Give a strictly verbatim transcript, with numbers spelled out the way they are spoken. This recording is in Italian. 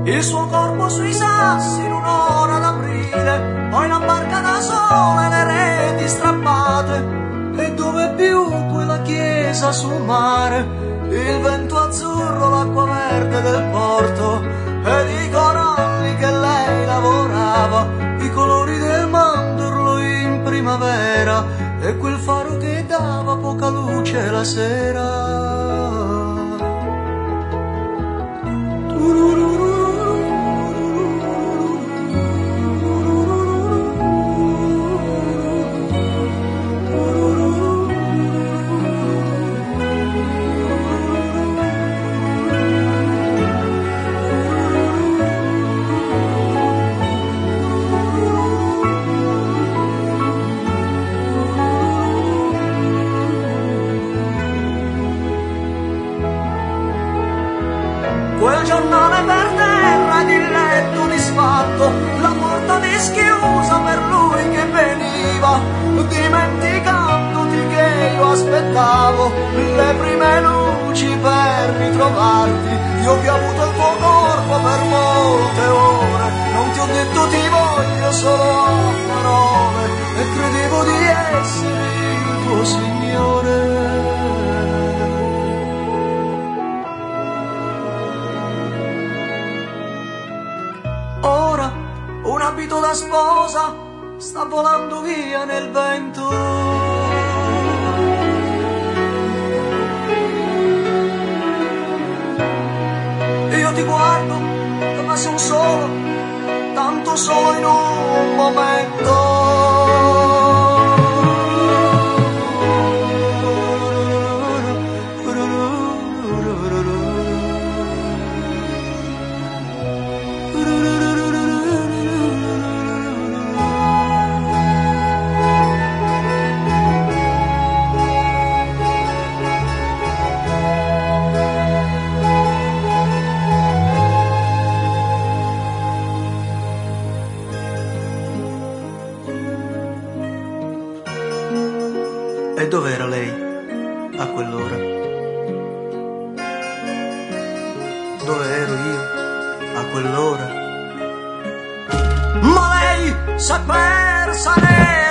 il suo corpo sui sassi in un'ora d'aprile, poi la barca da sola e le reti strappate, e dove più quella chiesa sul mare, il vento azzurro, l'acqua verde del porto, ed i coralli che lei lavorava, i colori del mandorlo in primavera, e quel faro che dava poca luce la sera. Quel giornale per terra ed il letto disfatto, la porta dischiusa per lui che veniva, dimenticandoti che io aspettavo le prime luci per ritrovarti. Io che ho avuto il tuo corpo per molte ore, non ti ho detto ti voglio solo a parole, e credevo di essere il tuo Signore. Ora un abito da sposa sta volando via nel vento. Io ti guardo come se un solo, tanto solo in un momento. E dov'era lei a quell'ora? Dove ero io a quell'ora? Ma lei s'è persa nera.